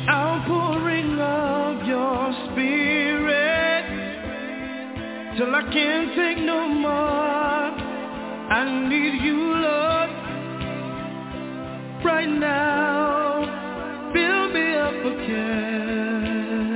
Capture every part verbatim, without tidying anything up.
outpouring of your spirit till I can't take no more. I need you, Lord, right now. Fill me up again.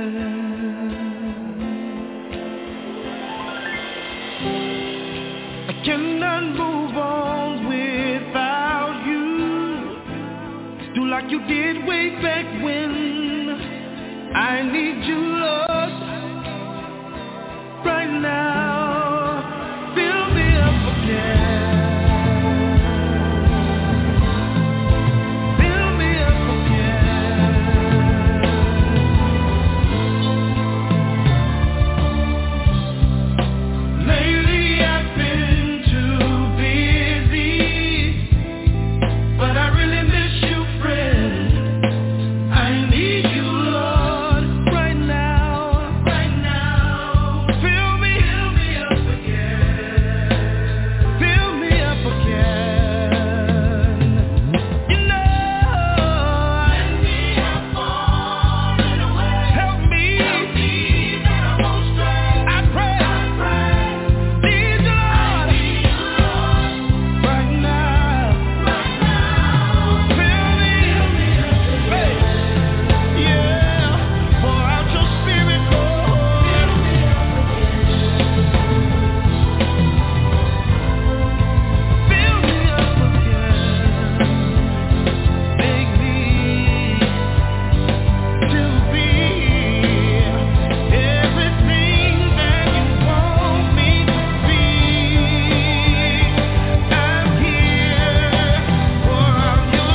I cannot move on without you. Do like you did way back when. I need you, Lord, right now. Fill me up again. Fill me up again. Lately I've been too busy, but I really miss you, friend. I need you, Lord, right now, right now. Fill me, fill me up again. Fill me up again. You know, let me have fallen away. Help me, help me that I won't stray. I pray, I pray. Need you, Lord, need you, Lord, right now, right now. Fill me, fill me up again. Hey, yeah. Pour out your spirit, Lord. Fill me up Fill me up again. Make me to be everything that you want me to be. I'm here. Pour out your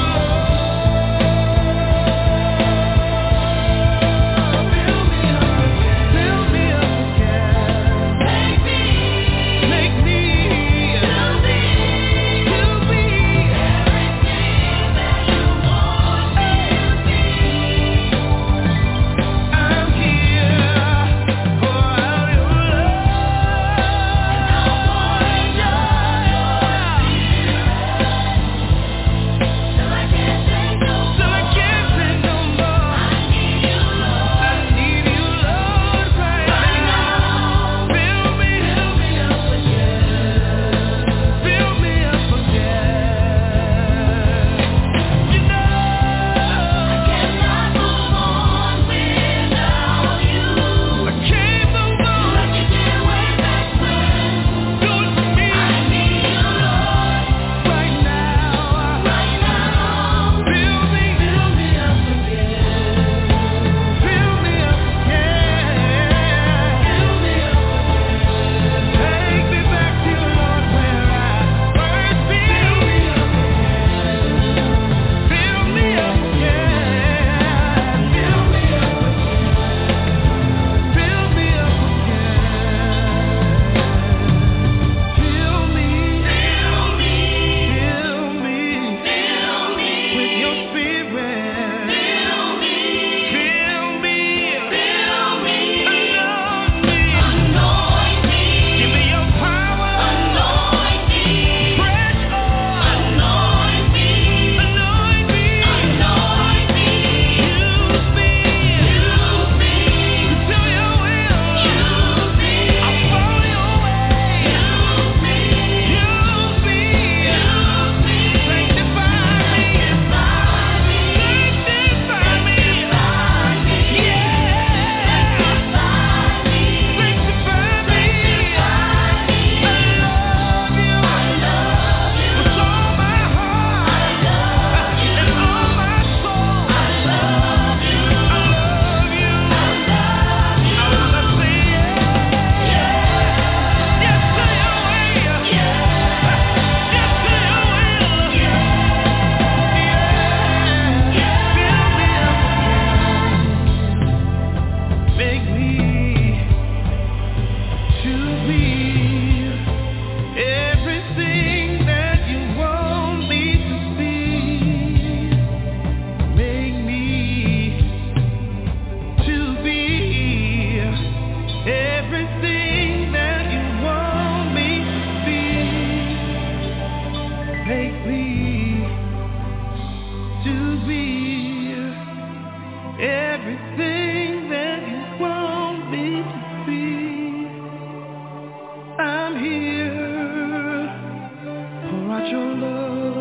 love. Fill me up again. Fill me up again. Make me, make me to be, to be everything that you want me to be. I'm here. Pour out your love. Till I can't take no more. Till I can't take no more. I need you, Lord. I need you, Lord, right now. Fill me, fill me up again. Fill me up again. You know, I cannot move on without you. I can't move on like you did way back when. Do it for me. I need you, Lord, right now, right now. Fill me, fill me up again. Fill me up again. Fill me up again. Take me back to you, Lord, where I first feel me up again. Fill me up again. Fill me up again. Fill me up again. Fill me, fill me, fill me, fill me with your spirit. Fill me, fill me, fill me, anoint me, anoint me. Give me your power, anoint me. Fresh oil, anoint me, anoint me, anoint me. Use me, use me to do your will. Use me, I'll follow your way. Use me, use me, use me. Sanctify me, sanctify me, sanctify me, sanctify me. Yeah, sanctify me, sanctify me, sanctify me. I love you, I love you with all my heart. I love you and all my soul. I love you, I love you, I love you. I wanna say yes, yes to your way, yes to your will, yeah, yeah. Fill me up again. Make me to be everything that you want me to be. Make me to be everything that you want me to be. Make me to be everything. without your love.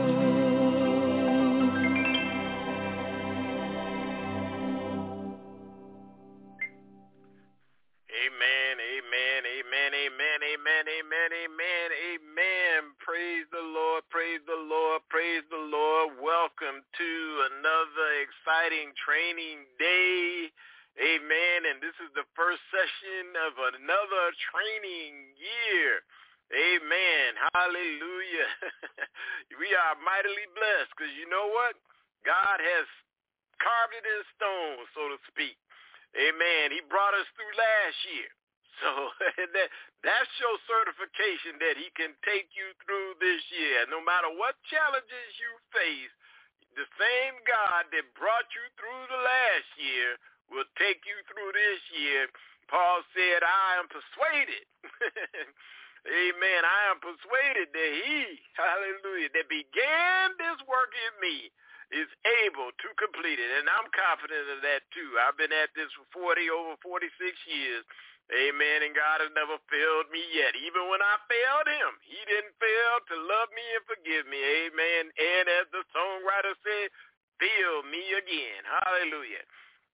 Amen, amen, amen, amen, amen, amen, amen, amen. Praise the Lord, praise the Lord, praise the Lord. Welcome to another exciting training day. Amen. And this is the first session of another training year. Amen. Hallelujah. We are mightily blessed because you know what? God has carved it in stone, so to speak. Amen. He brought us through last year. So that, that's your certification that he can take you through this year. No matter what challenges you face, the same God that brought you through the last year will take you through this year. Paul said, I am persuaded. Amen. I am persuaded that he, hallelujah, that began this work in me is able to complete it. And I'm confident of that too. I've been at this for forty, over forty-six years. Amen. And God has never failed me yet. Even when I failed him, he didn't fail to love me and forgive me. Amen. And as the songwriter said, fill me again. Hallelujah.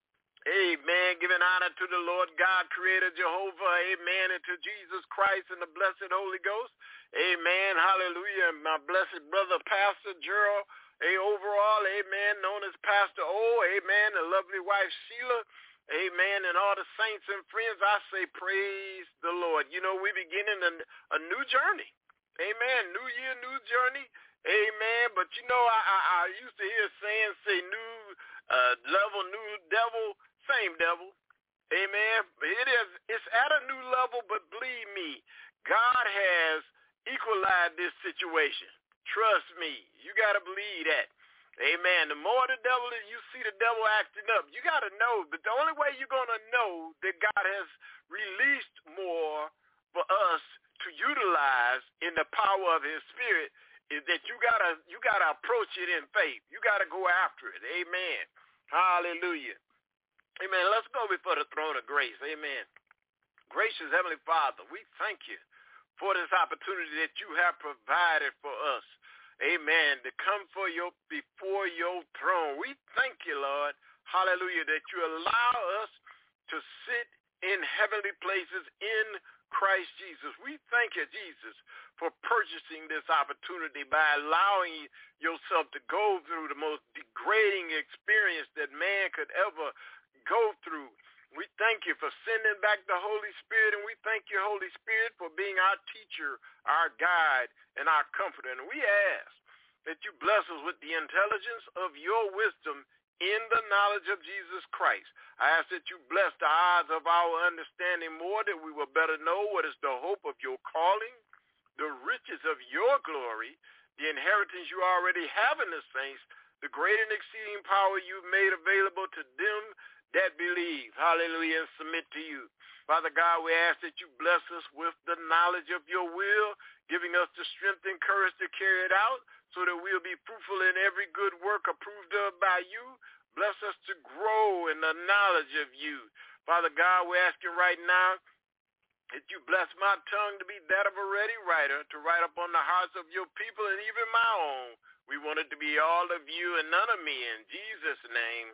Amen. Giving honor to the Lord God, Creator Jehovah. Amen. And to Jesus Christ and the blessed Holy Ghost. Amen. Hallelujah. My blessed brother, Pastor Gerald. A overall, amen, known as Pastor O, amen, the lovely wife Sheila, amen, and all the saints and friends, I say praise the Lord. You know, we're beginning a, a new journey, amen, new year, new journey, amen, but you know, I, I, I used to hear saying, say new uh, level, new devil, same devil, amen, it is, it's at a new level, but believe me, God has equalized this situation. Trust me, you got to believe that. Amen. The more the devil is, you see the devil acting up, you got to know that the only way you're going to know that God has released more for us to utilize in the power of his spirit is that you got to you got to approach it in faith. You got to go after it. Amen. Hallelujah. Amen. Let's go before the throne of grace. Amen. Gracious Heavenly Father, we thank you for this opportunity that you have provided for us. Amen. To come for your before your throne. We thank you, Lord. Hallelujah. That you allow us to sit in heavenly places in Christ Jesus. We thank you, Jesus, for purchasing this opportunity by allowing yourself to go through the most degrading experience that man could ever go through. We thank you for sending back the Holy Spirit, and we thank you, Holy Spirit, for being our teacher, our guide, and our comforter. And we ask that you bless us with the intelligence of your wisdom in the knowledge of Jesus Christ. I ask that you bless the eyes of our understanding more, that we will better know what is the hope of your calling, the riches of your glory, the inheritance you already have in the saints, the great and exceeding power you've made available to them that believe, hallelujah, and submit to you. Father God, we ask that you bless us with the knowledge of your will, giving us the strength and courage to carry it out so that we'll be fruitful in every good work approved of by you. Bless us to grow in the knowledge of you. Father God, we're asking right now that you bless my tongue to be that of a ready writer, to write upon the hearts of your people and even my own. We want it to be all of you and none of me. In Jesus' name,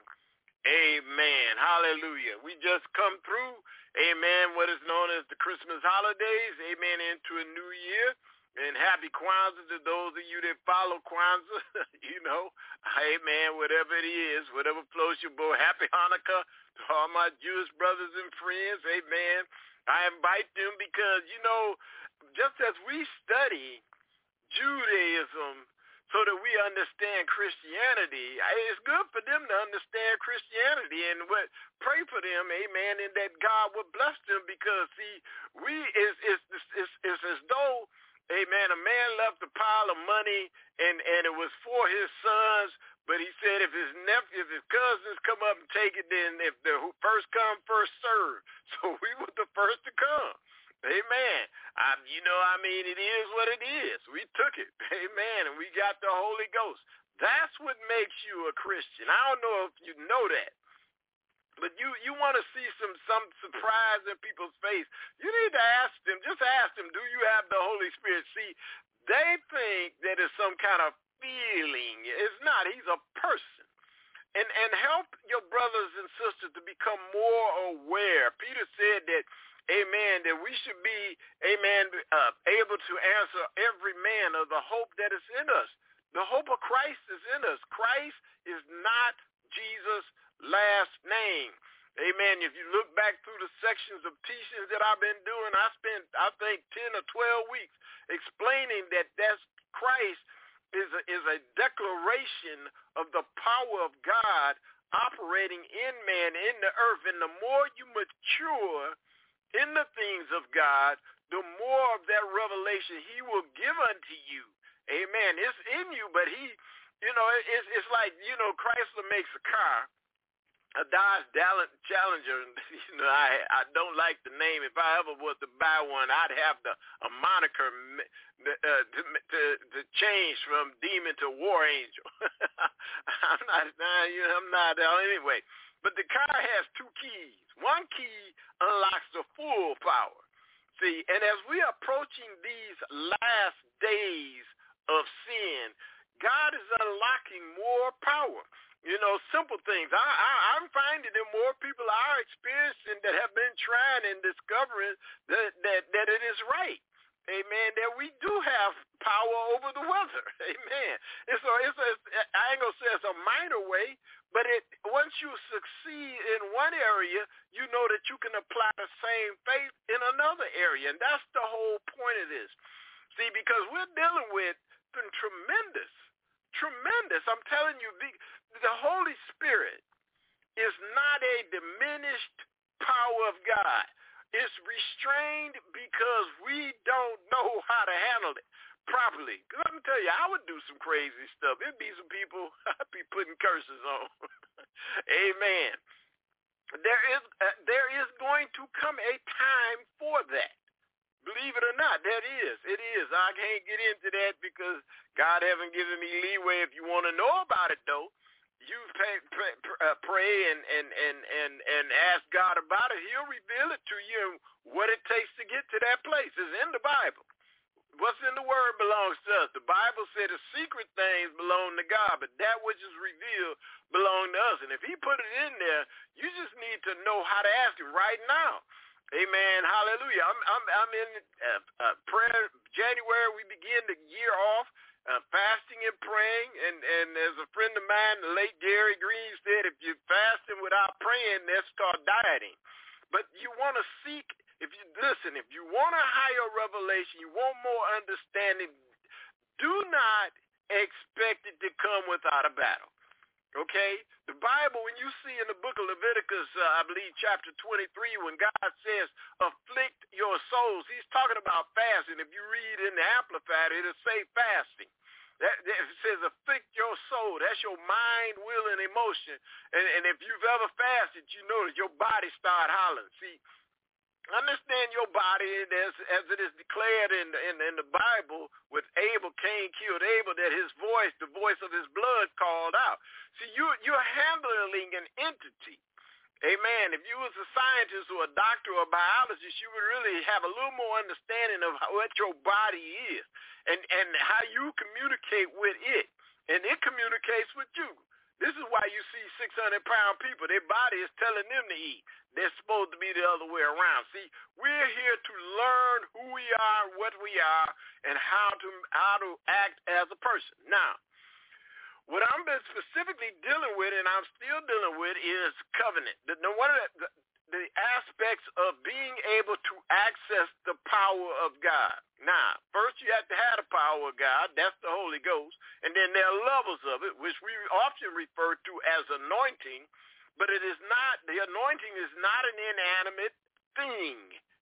amen. Hallelujah. We just come through, amen, what is known as the Christmas holidays, amen, into a new year. And happy Kwanzaa to those of you that follow Kwanzaa, you know, amen, whatever it is, whatever floats your boat. Happy Hanukkah to all my Jewish brothers and friends, amen. I invite them because, you know, just as we study Judaism so that we understand Christianity, it's good for them to understand Christianity, and what, pray for them, amen, and that God will bless them, because, see, we, it's, it's, it's, it's as though, amen, a man left a pile of money, and, and it was for his sons, but he said if his nephew, if his cousins come up and take it, then if the who first come, first serve. So we were the first to come. Amen. I, you know, I mean, it is what it is. We took it. Amen. And we got the Holy Ghost. That's what makes you a Christian. I don't know if you know that. But you, you want to see some, some surprise in people's face. You need to ask them, just ask them, do you have the Holy Spirit? See, they think that it's some some kind of feeling. It's not. He's a person. And and help your brothers and sisters to become more aware. Peter said that, amen, that we should be, amen, uh, able to answer every man of the hope that is in us. The hope of Christ is in us. Christ is not Jesus' last name. Amen. If you look back through the sections of teachings that I've been doing, I spent, I think, ten or twelve weeks explaining that that's Christ is a, is a declaration of the power of God operating in man, in the earth. And the more you mature in the things of God, the more of that revelation he will give unto you. Amen. It's in you, but he, you know, it's, it's like, you know, Chrysler makes a car, a Dodge Challenger. You know, I I don't like the name. If I ever was to buy one, I'd have the a moniker uh, to, to to change from Demon to War Angel. I'm not, you know, I'm not uh, anyway. But the car has two keys. One key unlocks the full power. See, and as we are approaching these last days of sin, God is unlocking more power. You know, simple things. I, I, I'm finding that more people are experiencing that have been trying and discovering that, that, that it is right. Amen. That we do have power over the weather. Amen. It's a, it's a, I ain't going to say it's a minor way, but it once you succeed in one area, you know that you can apply the same faith in another area. And that's the whole point of this. See, because we're dealing with some tremendous, tremendous, I'm telling you, the, the Holy Spirit is not a diminished power of God. It's restrained because we don't know how to handle it properly. Let me tell you, I would do some crazy stuff. It'd be some people I'd be putting curses on. Amen. There is uh, there is going to come a time for that. Believe it or not, that is. It is. I can't get into that because God haven't given me leeway. If you want to know about it, though, you pray, pray, uh, pray and, and, and, and, and ask God about it. He'll reveal it to you and what it takes to get to that place. It's in the Bible. What's in the Word belongs to us. The Bible said the secret things belong to God, but that which is revealed belongs to us. And if he put it in there, you just need to know how to ask it right now. Amen. Hallelujah. I'm I'm I'm in uh, uh, prayer. January we begin the year off uh, fasting and praying. And and as a friend of mine, the late Gary Green said, if you're fasting without praying, let's start dieting. But you want to seek. If you listen, if you want a higher revelation, you want more understanding. Do not expect it to come without a battle. Okay? The Bible, when you see in the book of Leviticus, uh, I believe chapter twenty-three, when God says, afflict your souls, he's talking about fasting. If you read in the Amplified, it'll say fasting. That, that it says afflict your soul. That's your mind, will, and emotion. And, and if you've ever fasted, you know that your body start hollering. See, understand your body as, as it is declared in, in, in the Bible with Abel. Cain killed Abel, that his voice, the voice of his blood, called out. See, you, you're handling an entity. Amen. If you was a scientist or a doctor or a biologist, you would really have a little more understanding of how, what your body is and, and how you communicate with it. And it communicates with you. This is why you see six hundred pound people. Their body is telling them to eat. They're supposed to be the other way around. See, we're here to learn who we are, what we are, and how to how to act as a person. Now, what I'm been specifically dealing with, and I'm still dealing with, is covenant. The, the, one of the, the aspects of being able to access the power of God. Now, first you have to have the power of God. That's the Holy Ghost. And then there are levels of it, which we often refer to as anointing. But it is not, the anointing is not an inanimate thing.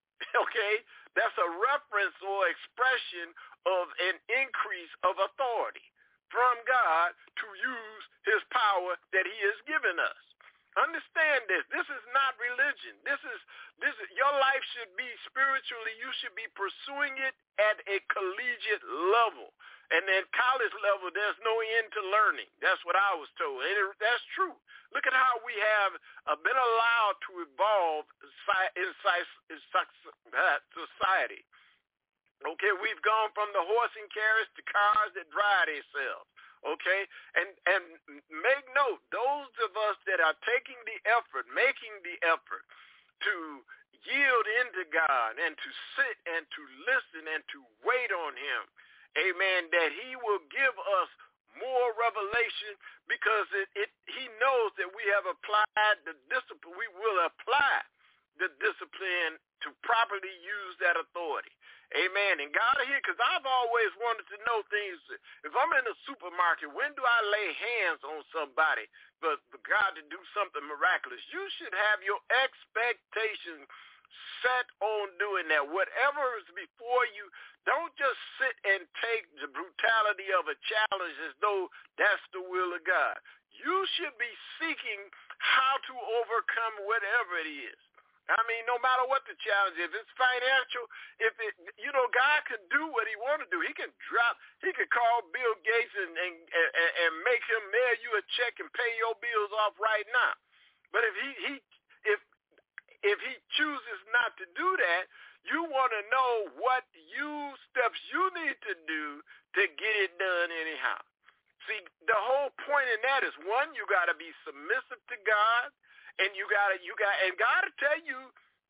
Okay? That's a reference or expression of an increase of authority from God to use his power that he has given us. Understand this. This is not religion. This is this is, your life should be spiritually, you should be pursuing it at a collegiate level. And at college level, there's no end to learning. That's what I was told. And it, that's true. Look at how we have uh, been allowed to evolve in society. Okay, we've gone from the horse and carriage to cars that drive themselves. Okay, and and make note, those of us that are taking the effort, making the effort to yield into God and to sit and to listen and to wait on him, amen, that he will give us more revelation, because it, it he knows that we have applied the discipline. We will apply the discipline to properly use that authority. Amen. And God here, because I've always wanted to know things. If I'm in a supermarket, when do I lay hands on somebody for, for God to do something miraculous? You should have your expectations set on doing that. Whatever is before you, don't just sit and take the brutality of a challenge as though that's the will of God. You should be seeking how to overcome whatever it is. I mean, no matter what the challenge is, if it's financial, if it, you know, God can do what he want to do. He can drop, he can call Bill Gates and, and, and, and make him mail you a check and pay your bills off right now. But if he, he if if he chooses not to do that, you want to know what you steps you need to do to get it done anyhow. See, the whole point in that is, one, you got to be submissive to God. And you got you got, and God will tell you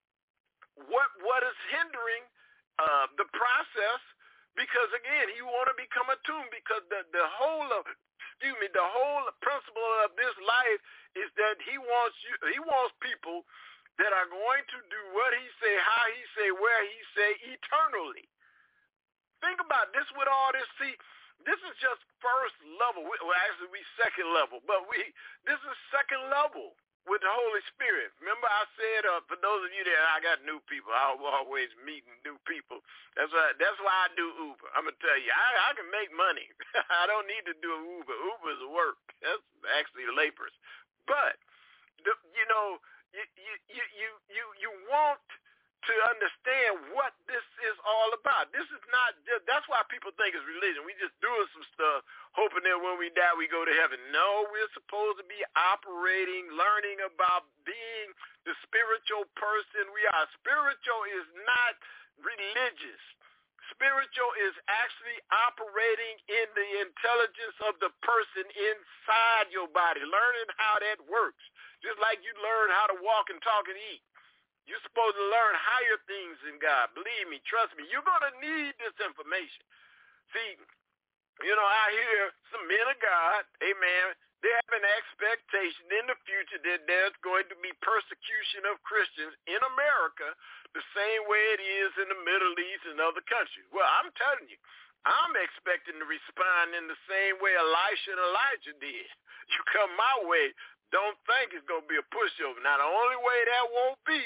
what what is hindering uh, the process, because again, you want to become attuned. Because the the whole of, excuse me, the whole principle of this life is that He wants you, He wants people that are going to do what He say, how He say, where He say, eternally. Think about this with all this. See, this is just first level. Well, actually, we second level, but we this is second level with the Holy Spirit. Remember I said, uh, for those of you that I got new people, I'm always meeting new people. That's why that's why I do Uber. I'm going to tell you, I, I can make money. I don't need to do Uber. Uber is work. That's actually labors. But, the, you know, you, you, you, you, you want to understand what this is all about. This is not just, that's why people think it's religion. We just doing some stuff, hoping that when we die, we go to heaven. No, we're supposed to be operating, learning about being the spiritual person we are. Spiritual is not religious. Spiritual is actually operating in the intelligence of the person inside your body, learning how that works. Just like you learn how to walk and talk and eat. You're supposed to learn higher things in God. Believe me, trust me, you're going to need this information. See, you know, I hear some men of God, amen, they have an expectation in the future that there's going to be persecution of Christians in America the same way it is in the Middle East and other countries. Well, I'm telling you, I'm expecting to respond in the same way Elisha and Elijah did. You come my way, don't think it's going to be a pushover. Now, the only way that won't be,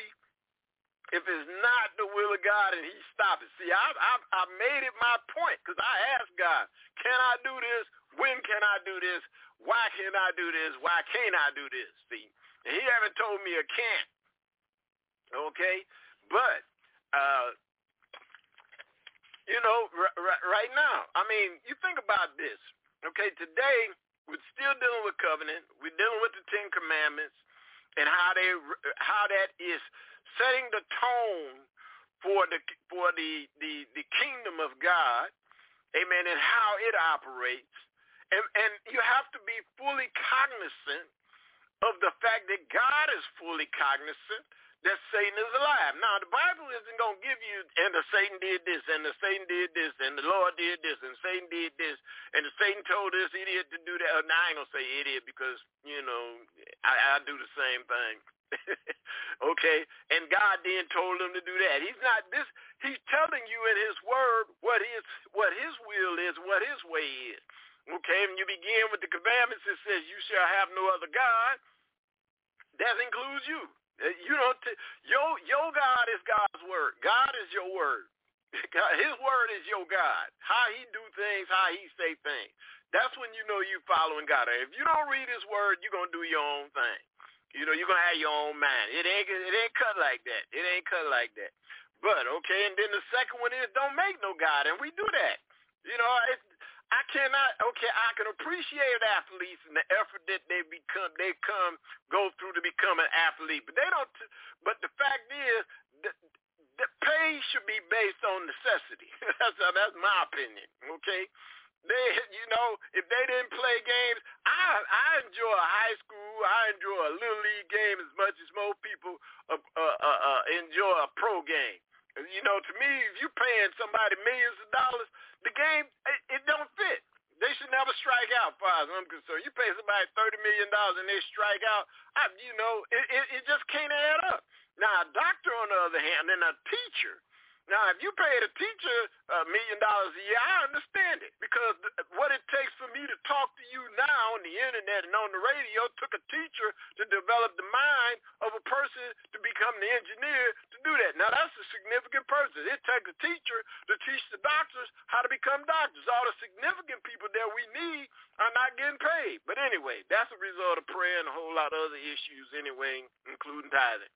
if it's not the will of God and he stops it. See, I, I, I made it my point, because I asked God, can I do this? When can I do this? Why can I do this? Why can't I do this? See, and he haven't told me I can't. Okay? But, uh, you know, r- r- right now, I mean, you think about this. Okay, today we're still dealing with covenant. We're dealing with the Ten Commandments and how they, how that is setting the tone for the for the, the, the kingdom of God, amen, and how it operates. And, and you have to be fully cognizant of the fact that God is fully cognizant that Satan is alive. Now, the Bible isn't going to give you, and the Satan did this, and the Satan did this, and the Lord did this, and Satan did this, and the Satan told this idiot to do that. Now, I ain't going to say idiot because, you know, I, I do the same thing. Okay? And God then told him to do that. He's not this, he's telling you in his word what his, what his will is, what his way is. Okay? And you begin with the commandments that says you shall have no other God. That includes you. You know, your your God is God's word. God is your word. God, his word is your God. How he do things, how he say things. That's when you know you following God. If you don't read his word, you're going to do your own thing. You know, you're going to have your own mind. It ain't it ain't cut like that. It ain't cut like that. But, okay, and then the second one is don't make no God, and we do that. You know, it, I cannot, okay, I can appreciate athletes and the effort that they become, they come, go through to become an athlete. But they don't, but the fact is, the pay should be based on necessity. that's, that's my opinion, okay? They, you know, if they didn't play games, I I enjoy a high school, I enjoy a little league game as much as most people uh, uh, uh, uh, enjoy a pro game. You know, to me, if you're paying somebody millions of dollars, the game, it, it don't fit. They should never strike out, as far as I'm concerned. You pay somebody thirty million dollars and they strike out, I, you know, it, it, it just can't add up. Now, a doctor, on the other hand, and a teacher, now, if you paid a teacher a million dollars a year, I understand it, because what it takes for me to talk to you now on the internet and on the radio took a teacher to develop the mind of a person to become the engineer to do that. Now, that's a significant person. It takes a teacher to teach the doctors how to become doctors. All the significant people that we need are not getting paid. But anyway, that's a result of prayer and a whole lot of other issues anyway, including tithing.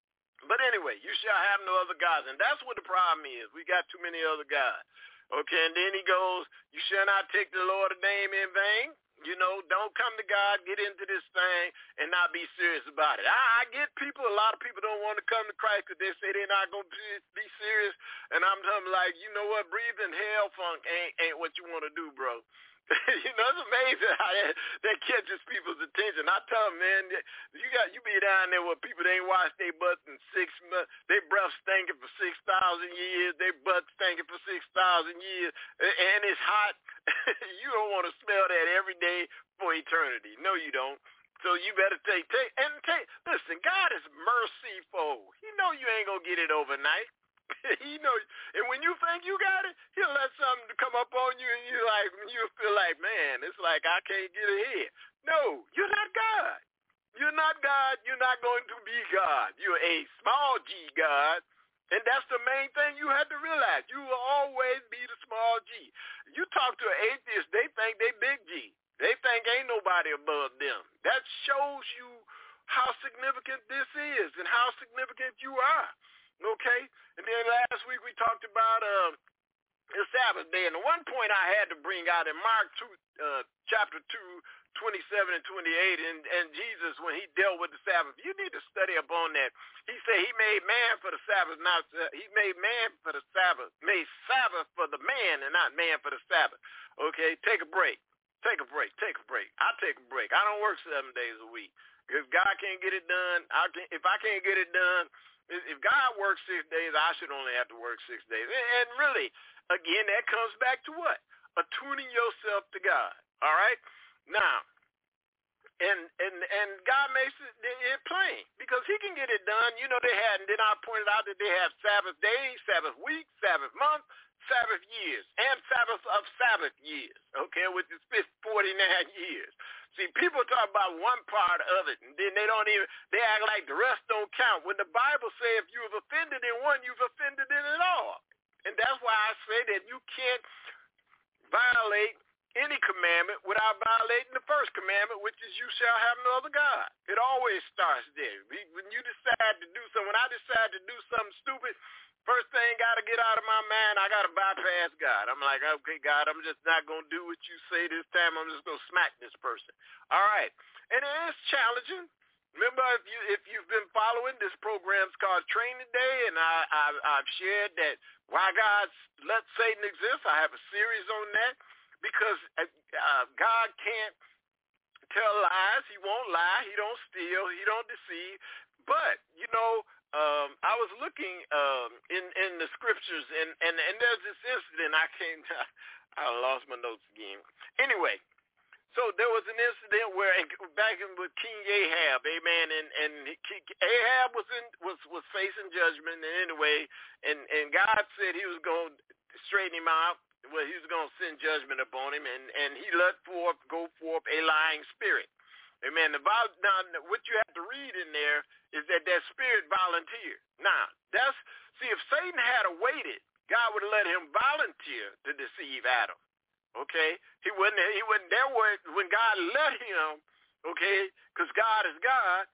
But anyway, you shall have no other gods. And that's what the problem is. We got too many other gods. Okay, and then he goes, you shall not take the Lord's name in vain. You know, don't come to God, get into this thing, and not be serious about it. I, I get people, a lot of people don't want to come to Christ because they say they're not going to be, be serious. And I'm telling them, like, you know what, breathing hell funk ain't, ain't what you want to do, bro. You know, it's amazing how that, that catches people's attention. I tell them, man, you got you be down there where people they ain't washed their butts in six months, their breath stinking for six thousand years, their butt stinking for six thousand years, and it's hot. You don't want to smell that every day for eternity. No, you don't. So you better take take and take. Listen, God is merciful. He know you ain't gonna get it overnight. He know, and when you think you got it, he'll let something come up on you, and you like you feel like, man, it's like I can't get ahead. No, you're not God. You're not God. You're not going to be God. You're a small G God, and that's the main thing you have to realize. You will always be the small G. You talk to an atheist, they think they big G. They think ain't nobody above them. That shows you how significant this is and how significant you are. Okay? And then last week we talked about uh, the Sabbath day. And the one point I had to bring out in Mark two, uh, chapter two, twenty-seven and twenty-eight, and, and Jesus, when he dealt with the Sabbath, you need to study up on that. He said he made man for the Sabbath, not uh, he made man for the Sabbath, made Sabbath for the man and not man for the Sabbath. Okay? Take a break. Take a break. Take a break. I take a break. I don't work seven days a week. If God can't get it done, I can, if I can't get it done, if God works six days, I should only have to work six days. And really, again, that comes back to what? Attuning yourself to God. All right? Now, and and and God makes it, it plain because he can get it done. You know, they had, and then I pointed out that they have Sabbath days, Sabbath week, Sabbath month, Sabbath years, and Sabbath of Sabbath years, okay, which is forty-nine years. See, people talk about one part of it, and then they don't even, they act like the rest don't count. When the Bible says if you've offended in one, you've offended in it all. And that's why I say that you can't violate any commandment without violating the first commandment, which is you shall have no other God. It always starts there. When you decide to do something, when I decide to do something stupid, first thing got to get out of my mind, I got to bypass God. I'm like, okay, God, I'm just not going to do what you say this time. I'm just going to smack this person. All right. And it is challenging. Remember, if, you, if you've been following, this program's called Training Day, and I, I, I've shared that why God let Satan exist. I have a series on that because uh, God can't tell lies. He won't lie. He don't steal. He don't deceive. But, you know, Um, I was looking um, in in the scriptures, and, and, and there's this incident. I can't. I lost my notes again. Anyway, so there was an incident where back in with King Ahab, amen, and and Ahab was in was was facing judgment, and anyway, and and God said He was going to straighten him out. Well, He was going to send judgment upon him, and and He let forth go forth a lying spirit. Amen. The, now, what you have to read in there is that that spirit volunteered. Now, that's, see, if Satan had waited, God would have let him volunteer to deceive Adam. Okay? He wouldn't, he wouldn't, there were, when God let him, okay, because God is God,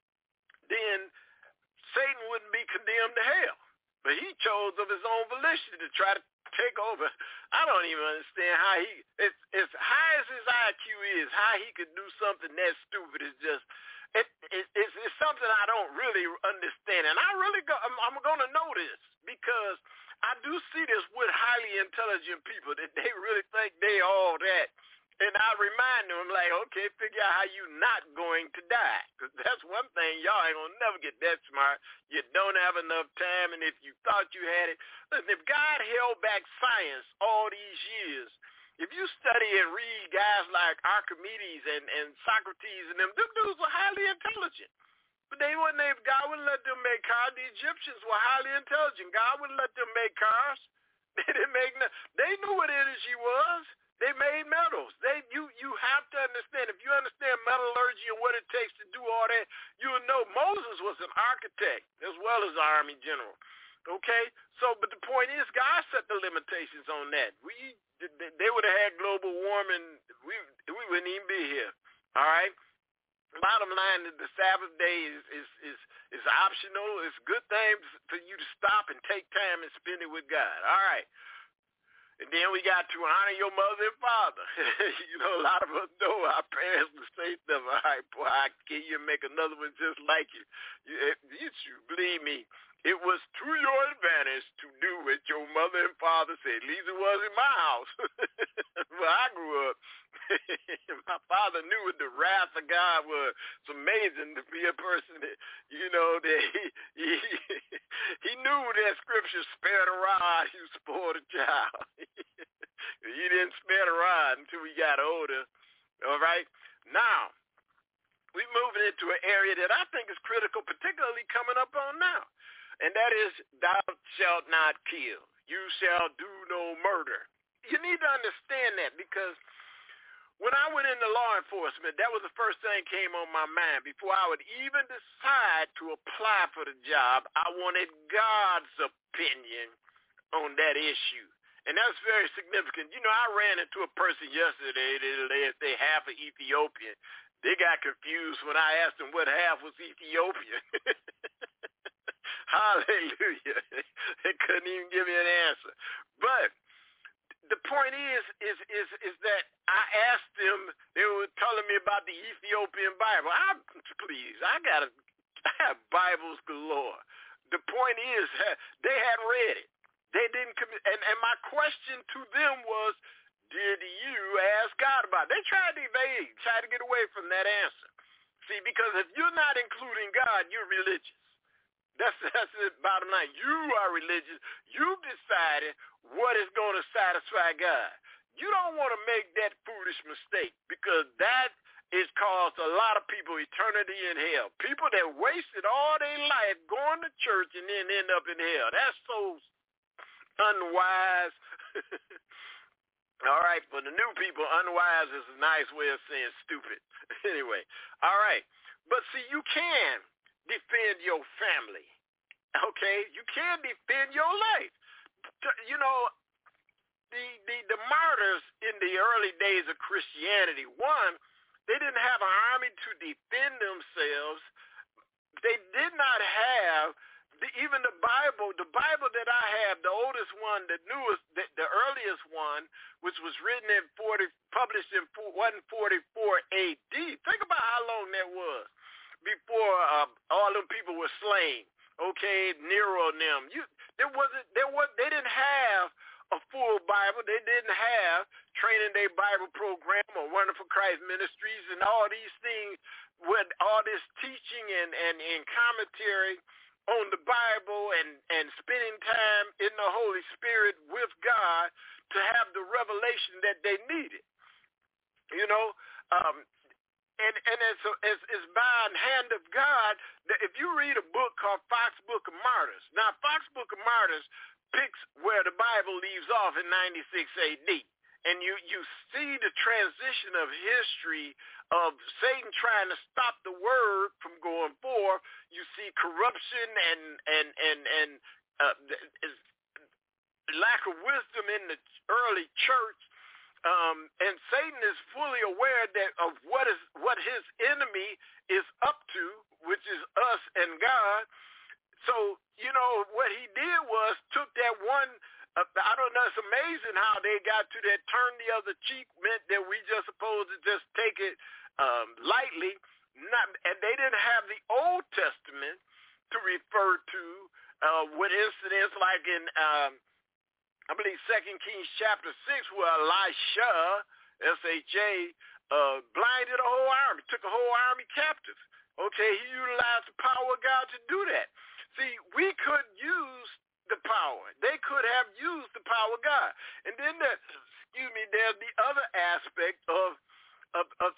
then Satan wouldn't be condemned to hell. But he chose of his own volition to try to take over. I don't even understand how he, as, as high as his I Q is, how he could do something that stupid is just, it, it, it's, it's something I don't really understand. And I really go, I'm, I'm going to know this because I do see this with highly intelligent people that they really think they all that. And I remind them, like, okay, figure out how you not going to die. Because that's one thing, y'all ain't going to never get that smart. You don't have enough time, and if you thought you had it. Listen, if God held back science all these years, if you study and read guys like Archimedes and, and Socrates and them, them dudes were highly intelligent. But they wouldn't, if God wouldn't let them make cars. The Egyptians were highly intelligent. God wouldn't let them make cars. They didn't make no, they knew what energy was. They made metals. They you you have to understand. If you understand metallurgy and what it takes to do all that, you'll know Moses was an architect as well as an army general. Okay? So, but the point is, God set the limitations on that. We they would have had global warming. We we wouldn't even be here. All right? Bottom line is the Sabbath day is, is, is, is optional. It's a good thing for you to stop and take time and spend it with God. All right. And then we got to honor your mother and father. You know, a lot of us know our parents would say stuff. All right, boy, I can you make another one just like you. You, you should believe me. It was to your advantage to do what your mother and father said. At least it was in my house where I grew up. My father knew what the wrath of God was. It's amazing to be a person that, you know, that he, he, he knew that scripture, spare the rod, you spoil the child. He didn't spare the rod until we got older. All right? Now, we're moving into an area that I think is critical, particularly coming up on now. And that is, thou shalt not kill. You shall do no murder. You need to understand that because when I went into law enforcement, that was the first thing that came on my mind. Before I would even decide to apply for the job, I wanted God's opinion on that issue. And that's very significant. You know, I ran into a person yesterday that they say half of Ethiopian. They got confused when I asked them what half was Ethiopian. Hallelujah. They couldn't even give me an answer. But the point is, is, is, is that I asked them, they were telling me about the Ethiopian Bible. I, please, I got a, I have Bibles galore. The point is, they had read it. They didn't commit, and, and my question to them was, did you ask God about it? They tried to evade, tried to get away from that answer. See, because if you're not including God, you're religious. That's that's the bottom line. You are religious. You've decided what is going to satisfy God. You don't want to make that foolish mistake because that is caused a lot of people eternity in hell. People that wasted all their life going to church and then end up in hell. That's so unwise. All right, for the new people, unwise is a nice way of saying stupid. Anyway, all right. But see, you can defend your family, okay? You can defend your life. You know, the, the, the martyrs in the early days of Christianity, one, they didn't have an army to defend themselves. They did not have, the, even the Bible, the Bible that I have, the oldest one, the newest, the, the earliest one, which was written in forty, published in one forty-four A D. Think about how long that was. Before uh, all them people were slain, okay, Nero and them, you there wasn't there was they didn't have a full Bible. They didn't have Training Day Bible Program or Wonderful Christ Ministries and all these things with all this teaching and, and, and commentary on the Bible and, and spending time in the Holy Spirit with God to have the revelation that they needed. You know, um, And and as, as, as by the hand of God, if you read a book called Fox Book of Martyrs, now Fox Book of Martyrs picks where the Bible leaves off in ninety-six A D, and you, you see the transition of history of Satan trying to stop the word from going forth. You see corruption and and and and uh, lack of wisdom in the early church. Um, and Satan is fully aware that of what is what his enemy is up to, which is us and God. So, you know, what he did was took that one, uh, I don't know, it's a amazing how they got to that turn the other cheek meant that we just supposed to just take it um, lightly. Not, and they didn't have the Old Testament to refer to uh, with incidents like in, um, I believe, Second Kings chapter six, where Elisha, S H A, uh, blinded a whole army, took a whole army captive. Okay, he utilized the power of God to do that. See, we could use the power. They could have used the power of God. And then, the, excuse me, there's the other aspect of, of, of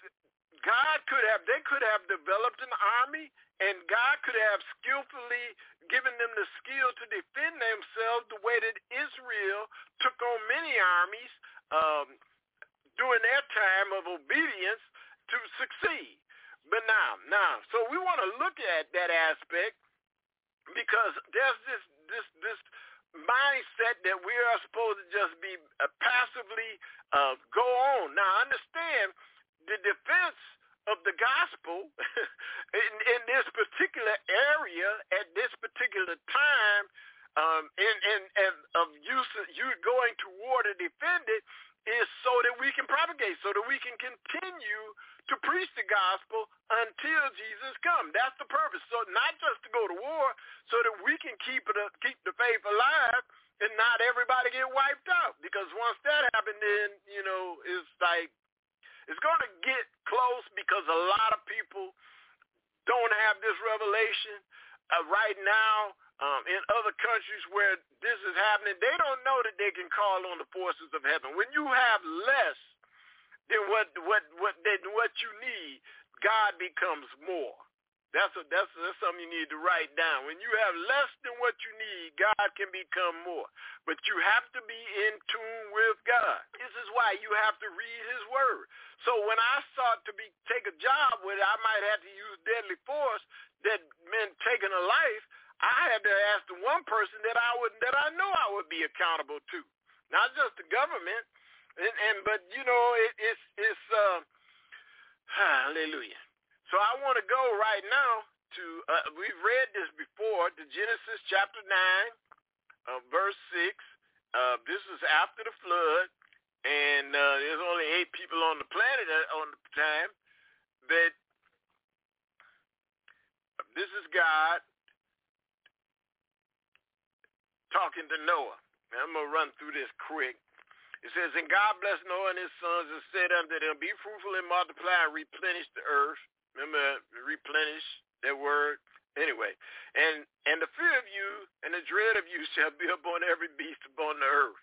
God could have, they could have developed an army, and God could have skillfully given them the skill to defend themselves the way that Israel took on many armies um, during their time of obedience to succeed. But now, now, so we want to look at that aspect because there's this this this mindset that we are supposed to just be uh, passively uh, go on. Now, understand the defense of the gospel in, in this particular area at this particular time, um, and, and, and of use you going to war to defend it, is so that we can propagate, so that we can continue to preach the gospel until Jesus comes. That's the purpose. So not just to go to war, so that we can keep it, keep the faith alive, and not everybody get wiped out. Because once that happens, then you know it's like it's going to get close because a lot of people don't have this revelation uh, right now. Um, in other countries where this is happening, they don't know that they can call on the forces of heaven. When you have less than what what what than what you need, God becomes more. That's a, that's that's something you need to write down. When you have less than what you need, God can become more. But you have to be in tune with God. This is why you have to read His Word. So when I sought to be take a job where I might have to use deadly force that meant taking a life, I had to ask the one person that I would that I know I would be accountable to, not just the government, and, and but you know it, it's it's uh, hallelujah. So I want to go right now to uh, we've read this before, to Genesis chapter nine, uh, verse six. Uh, this is after the flood, and uh, there's only eight people on the planet on the time. But this is God talking to Noah. Now, I'm going to run through this quick. It says, and God blessed Noah and his sons and said unto them, be fruitful and multiply and replenish the earth. Remember, replenish, that word. Anyway, and and the fear of you and the dread of you shall be upon every beast upon the earth.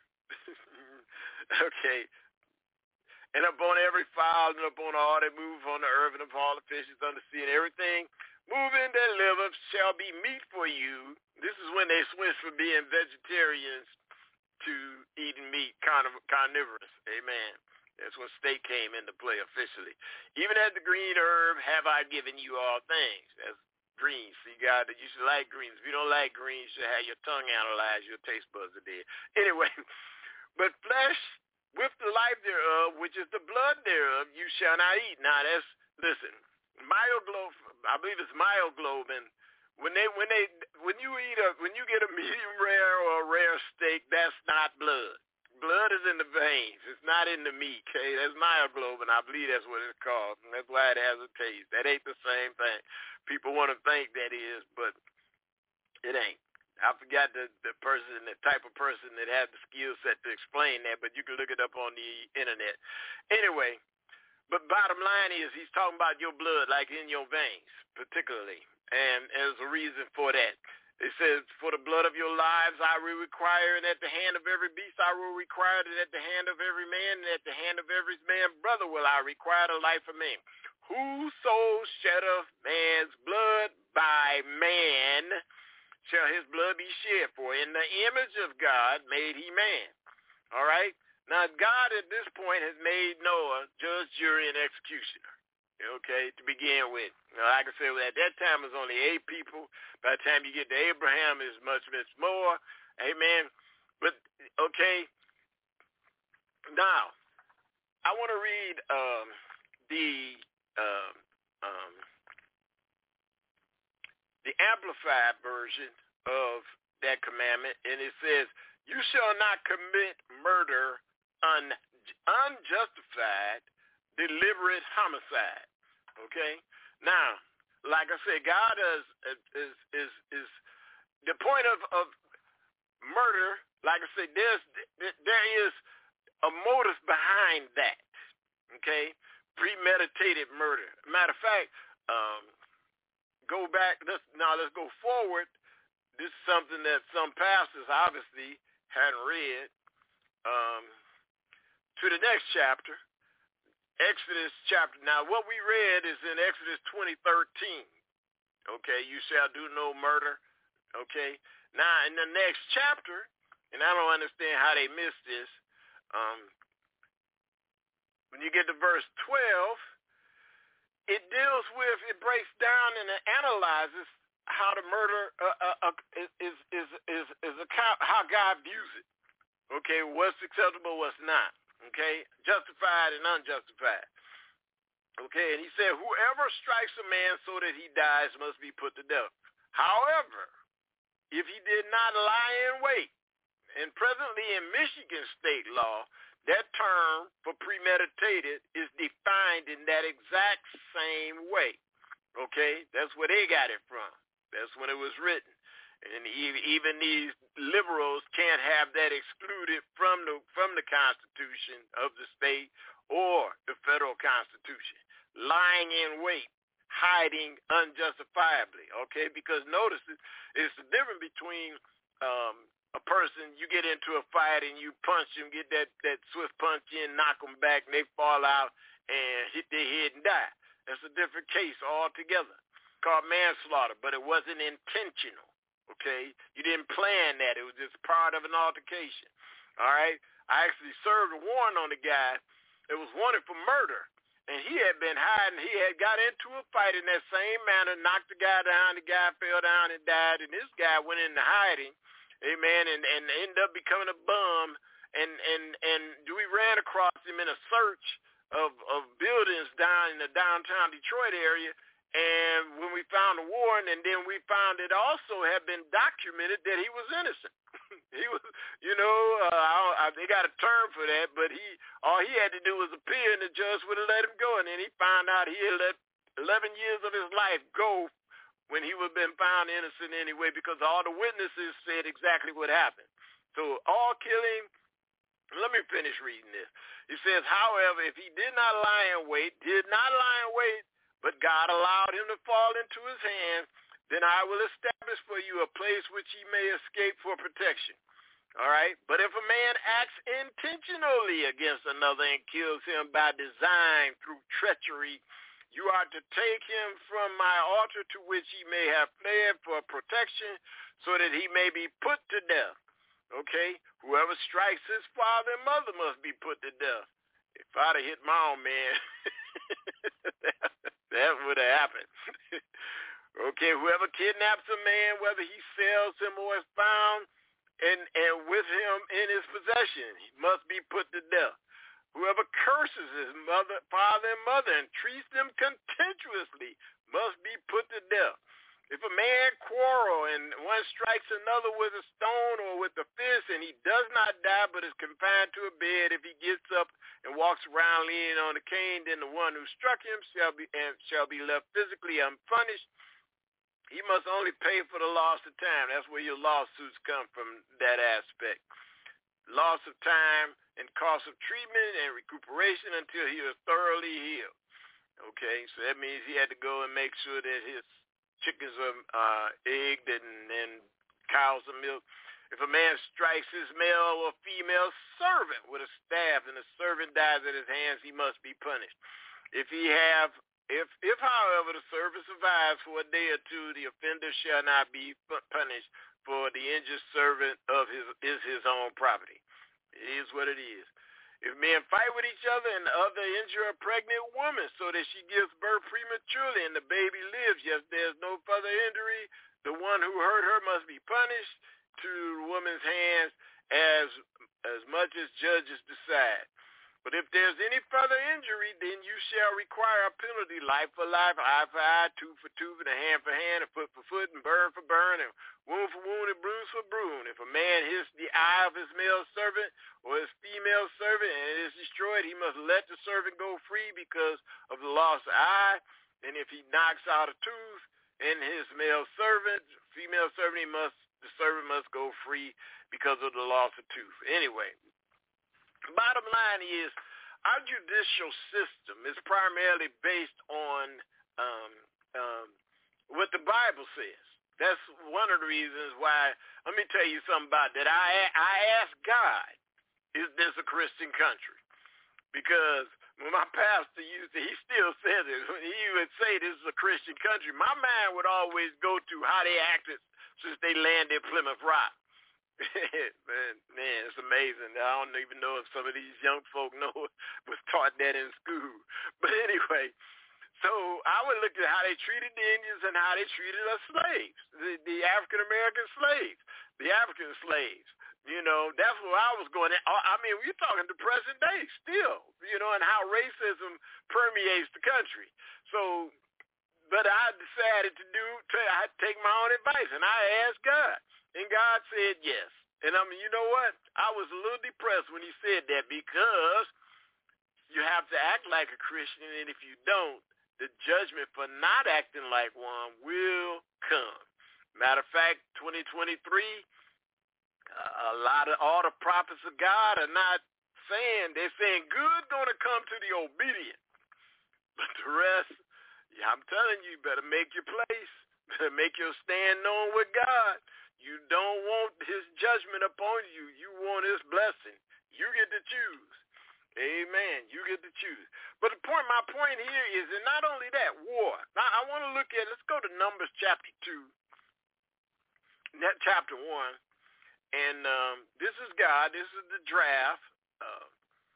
Okay. And upon every fowl and upon all that move on the earth and upon all the fishes on the sea and everything moving that liveth shall be meat for you. This is when they switched from being vegetarians to eating meat, carnivorous. Amen. That's when steak came into play officially. Even as the green herb have I given you all things. That's greens. See, God, you should like greens. If you don't like greens, you should have your tongue analyzed. Your taste buds are dead. Anyway, but flesh with the life thereof, which is the blood thereof, you shall not eat. Now, that's, listen, myoglobin, I believe it's myoglobin. When they, when they, when you eat a, when you get a medium rare or a rare steak, that's not blood. Blood is in the veins. It's not in the meat. Okay, that's myoglobin. I believe that's what it's called, and that's why it has a taste. That ain't the same thing. People want to think that is, but it ain't. I forgot the the person, the type of person that had the skill set to explain that, but you can look it up on the internet. Anyway, but bottom line is he's talking about your blood, like in your veins, particularly. And there's a reason for that. It says, for the blood of your lives I will require, and at the hand of every beast I will require it, at the hand of every man, and at the hand of every man brother will I require the life of man. Whoso sheddeth man's blood, by man shall his blood be shed, for in the image of God made he man. All right? Now, God at this point has made Noah judge, jury, and executioner. Okay, to begin with. Now, like I said, at that time it was only eight people. By the time you get to Abraham, it's much, much more. Amen. But, okay, now, I want to read um, the um, um, the Amplified version of that commandment, and it says, You shall not commit murder, un, unjustified, deliberate homicide. Okay? Now, like I said, God is is is is the point of, of murder. Like I said, there's there is a motive behind that. Okay, premeditated murder. Matter of fact, um, go back. Let's now let's go forward. This is something that some pastors obviously hadn't read. Um, to the next chapter. Exodus chapter. Now, what we read is in Exodus twenty thirteen. Okay, you shall do no murder. Okay. Now, in the next chapter, and I don't understand how they missed this. Um, when you get to verse twelve, it deals with, it breaks down and it analyzes how the murder uh, uh, uh, is is is is, is a, how God views it. Okay, what's acceptable, what's not. Okay, justified and unjustified. Okay, and he said, whoever strikes a man so that he dies must be put to death. However, if he did not lie in wait, and presently in Michigan state law, that term for premeditated is defined in that exact same way. Okay, that's where they got it from. That's when it was written. And even these liberals can't have that excluded from the from the Constitution of the state or the federal Constitution. Lying in wait, hiding unjustifiably, okay? Because notice, it's the difference between um, a person, you get into a fight and you punch them, get that, that swift punch in, knock them back, and they fall out and hit their head and die. That's a different case altogether, called manslaughter, but it wasn't intentional. Okay, you didn't plan that. It was just part of an altercation. All right, I actually served a warrant on the guy that was wanted for murder, and he had been hiding. He had got into a fight in that same manner, knocked the guy down. The guy fell down and died, and this guy went into hiding, amen, and and ended up becoming a bum. And and and we ran across him in a search of of buildings down in the downtown Detroit area. And when we found the warrant, and then we found it also had been documented that he was innocent. He was, you know, uh, I, I, they got a term for that, but he all he had to do was appear, and the judge would have let him go. And then he found out he had let eleven years of his life go when he would have been found innocent anyway, because all the witnesses said exactly what happened. So all killing. Let me finish reading this. He says, however, if he did not lie in wait, did not lie in wait, but God allowed him to fall into his hands, then I will establish for you a place which he may escape for protection. All right? But if a man acts intentionally against another and kills him by design through treachery, you are to take him from my altar to which he may have fled for protection, so that he may be put to death. Okay? Whoever strikes his father and mother must be put to death. If I'd have hit my own man, that would have happened. Okay, whoever kidnaps a man, whether he sells him or is found and, and with him in his possession, he must be put to death. Whoever curses his mother, father and mother and treats them contemptuously must be put to death. If a man quarrel and one strikes another with a stone or with a fist, and he does not die but is confined to a bed, if he gets up and walks around leaning on a cane, then the one who struck him shall be and shall be left physically unpunished. He must only pay for the loss of time. That's where your lawsuits come from, that aspect. Loss of time and cost of treatment and recuperation until he is thoroughly healed. Okay, so that means he had to go and make sure that his chickens are uh, egged and, and cows are milked. If a man strikes his male or female servant with a staff and the servant dies at his hands, he must be punished. If he have, if, if however the servant survives for a day or two, the offender shall not be punished, for the injured servant of his is his own property. It is what it is. If men fight with each other and the other injure a pregnant woman so that she gives birth prematurely and the baby lives, yes, there's no further injury, the one who hurt her must be punished to the woman's hands as as much as judges decide. But if there's any further injury, then you shall require a penalty, life for life, eye for eye, tooth for tooth, and a hand for hand, and foot for foot, and burn for burn, and wound for wound, and bruise for bruise. If a man hits the eye of his male servant or his female servant and it is destroyed, he must let the servant go free because of the lost eye. And if he knocks out a tooth in his male servant, female servant, he must the servant must go free because of the loss of tooth. Anyway. Bottom line is, our judicial system is primarily based on um, um, what the Bible says. That's one of the reasons why. Let me tell you something about that. I I asked God, is this a Christian country? Because when my pastor used to, he still says it. When he would say this is a Christian country, my mind would always go to how they acted since they landed Plymouth Rock. man, man, it's amazing. I don't even know if some of these young folk know was taught that in school. But anyway, so I would look at how they treated the Indians and how they treated us slaves, the, the African-American slaves, the African slaves. You know, that's where I was going. I mean, we're talking to present day still, you know, and how racism permeates the country. So, but I decided to do, to, I take my own advice, and I asked God. And God said yes. And I mean, you know what? I was a little depressed when he said that because you have to act like a Christian, and if you don't, the judgment for not acting like one will come. Matter of fact, twenty twenty-three, uh, a lot of all the prophets of God are not saying, they're saying good going to come to the obedient. But the rest, yeah, I'm telling you, you better make your place. Better make your stand known with God. You don't want his judgment upon you. You want his blessing. You get to choose. Amen. You get to choose. But the point, my point here is that not only that, war. Now, I want to look at, let's go to Numbers chapter two, that chapter one. And um, this is God. This is the draft. Uh,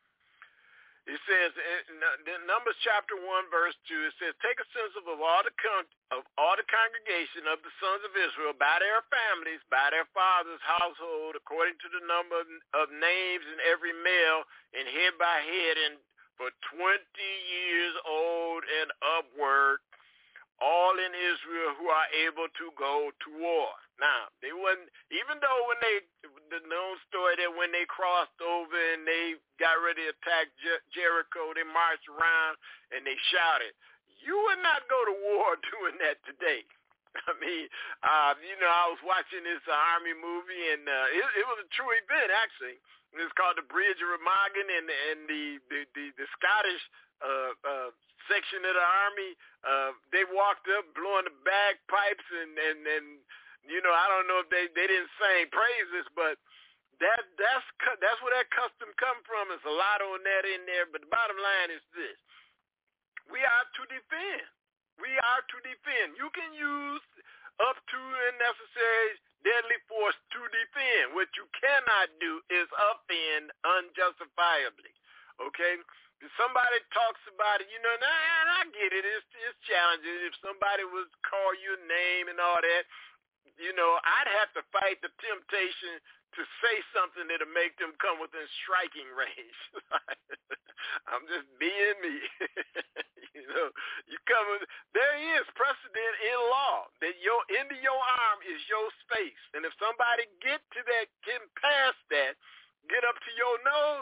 It says in Numbers chapter one, verse two, it says, take a census of all the con- of all the congregation of the sons of Israel by their families, by their fathers' household, according to the number of, of names in every male, and head by head, and for twenty years old and upward, all in Israel who are able to go to war. Now, they wasn't, even though when they, the known story that when they crossed over and they got ready to attack Jer- Jericho, they marched around and they shouted. You would not go to war doing that today. I mean, uh, you know, I was watching this uh, Army movie, and uh, it, it was a true event, actually. It's called The Bridge of Remagen, and, and the, the, the, the Scottish uh, uh, section of the Army, uh, they walked up blowing the bagpipes, and, and, and you know, I don't know if they, they didn't sing praises, but that that's that's where that custom come from. There's a lot on that in there, but the bottom line is this. We are to defend. We are to defend. You can use up to and necessary deadly force to defend. What you cannot do is offend unjustifiably. Okay? If somebody talks about it, you know, and I get it. It's, it's challenging. If somebody was call you a name and all that, you know, I'd have to fight the temptation to say something that'll make them come within striking range. I'm just being me. You know, you come with, there is precedent in law that your end of your arm is your space. And if somebody get to that, get past that, get up to your nose,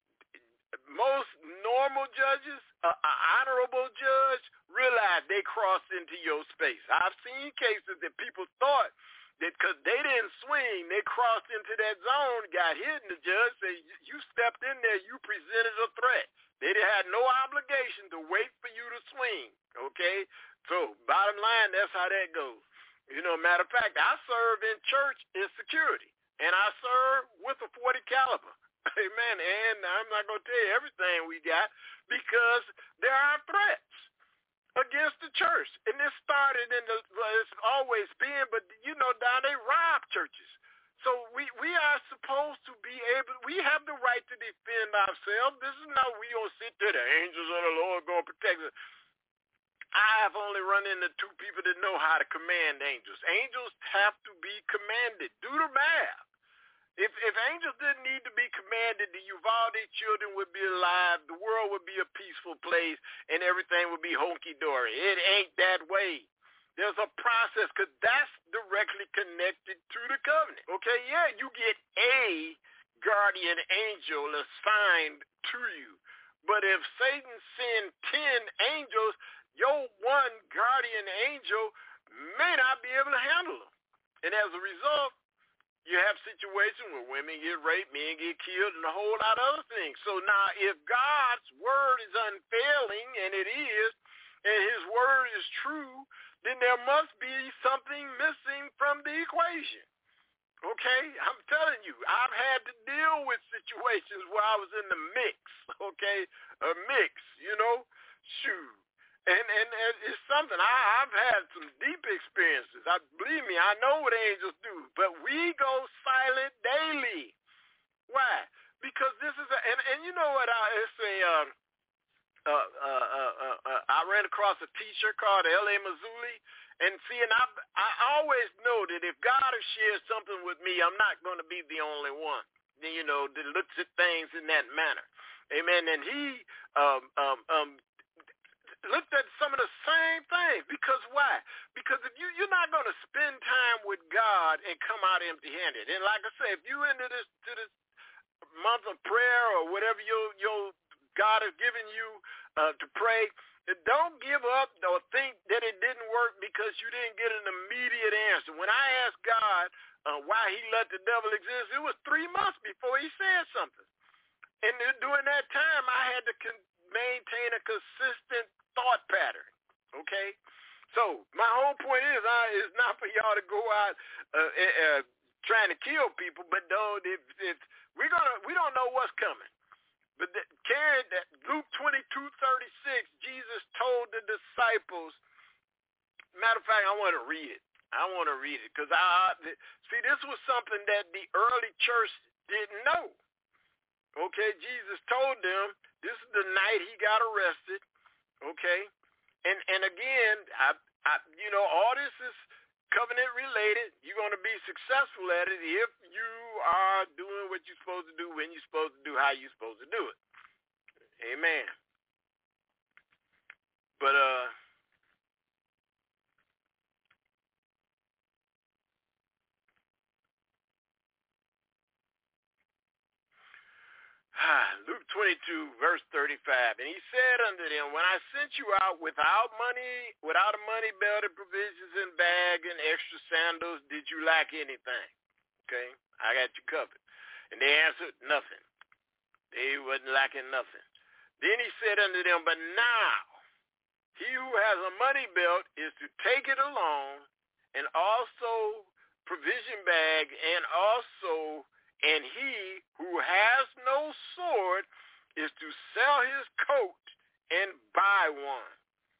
most normal judges, an honorable judge, realize they crossed into your space. I've seen cases that people thought that because they didn't swing, they crossed into that zone, got hit, and the judge said, you stepped in there, you presented a threat. They had no obligation to wait for you to swing, okay? So bottom line, that's how that goes. You know, matter of fact, I serve in church in security, and I serve with a forty caliber. Amen. And I'm not going to tell you everything we got because there are threats against the church. And this started in the, well, it's always been, but you know, down they rob churches. So we, we are supposed to be able, we have the right to defend ourselves. This is not we going to sit there, the angels of the Lord going to protect us. I've only run into two people that know how to command angels. Angels have to be commanded. Do the math. If if angels didn't need to be commanded, the Uvalde children would be alive, the world would be a peaceful place, and everything would be honky-dory. It ain't that way. There's a process, because that's directly connected to the covenant. Okay, yeah, you get a guardian angel assigned to you. But if Satan sent ten angels, your one guardian angel may not be able to handle them. And as a result, you have situations where women get raped, men get killed, and a whole lot of other things. So now if God's word is unfailing, and it is, and his word is true, then there must be something missing from the equation. Okay? I'm telling you, I've had to deal with situations where I was in the mix, okay? A mix, you know? Shoot. And, and, and it's something, I, I've had some deep experiences. I Believe me, I know what angels do. But we go silent daily. Why? Because this is a, and, and you know what, I, it's a, um, uh, uh, uh, uh, uh, I ran across a teacher called L A Mazzulli. And see, and I, I always know that if God has shared something with me, I'm not going to be the only one, you know, that looks at things in that manner. Amen. And he um, um, um, looked at some of the same things. Because why? Because if you, you're not going to spend time with God and come out empty-handed. And like I say, if you into this to this month of prayer or whatever your your God has given you uh, to pray, don't give up or think that it didn't work because you didn't get an immediate answer. When I asked God uh, why he let the devil exist, it was three months before he said something. And during that time, I had to con- maintain a consistent thought pattern, okay? So my whole point is, uh, is not for y'all to go out uh, uh, trying to kill people, but don't, if, if we're gonna, we don't know what's coming. But that, carried that Luke twenty-two thirty-six, Jesus told the disciples, matter of fact, I want to read it. I want to read it because I, see, this was something that the early church didn't know. Okay, Jesus told them, this is the night he got arrested, okay? And and again, I, I you know, all this is covenant related. You're going to be successful at it if you are doing what you're supposed to do, when you're supposed to do, how you're supposed to do it. Amen. But uh Luke twenty-two, verse thirty-five, and he said unto them, when I sent you out without money, without a money belt and provisions and bag and extra sandals, did you lack anything? Okay, I got you covered. And they answered, nothing. They wasn't lacking nothing. Then he said unto them, but now he who has a money belt is to take it along, and also provision bag, and also And he who has no sword is to sell his coat and buy one.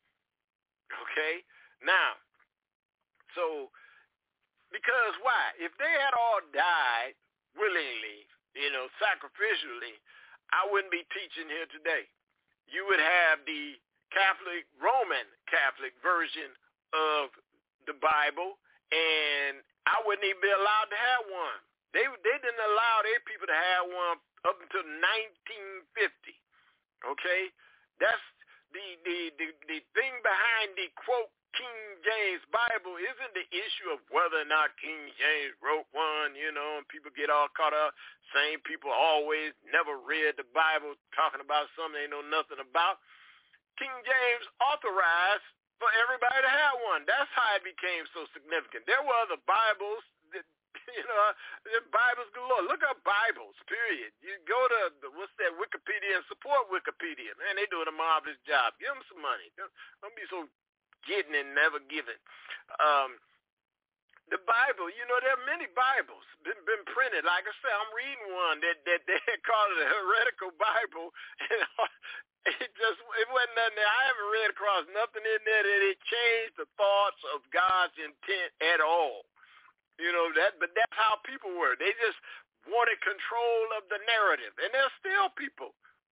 Okay? Now, so, because why? If they had all died willingly, you know, sacrificially, I wouldn't be teaching here today. You would have the Catholic, Roman Catholic version of the Bible, and I wouldn't even be allowed to have one. They they didn't allow their people to have one up until nineteen fifty. Okay, that's the the the, the thing behind the quote King James Bible isn't the issue of whether or not King James wrote one. You know, and people get all caught up. Same people always never read the Bible, talking about something they know nothing about. King James authorized for everybody to have one. That's how it became so significant. There were other Bibles. You know, the Bibles galore. Look up Bibles, period. You go to, the, what's that, Wikipedia, and support Wikipedia. Man, they doing a marvelous job. Give them some money. Don't, don't be so getting and never giving. Um, the Bible, you know, there are many Bibles been, been printed. Like I said, I'm reading one that, that they called it a heretical Bible. And it just, it wasn't nothing there. I haven't read across nothing in there that it changed the thoughts of God's intent at all. You know, that, but that's how people were. They just wanted control of the narrative. And there's still people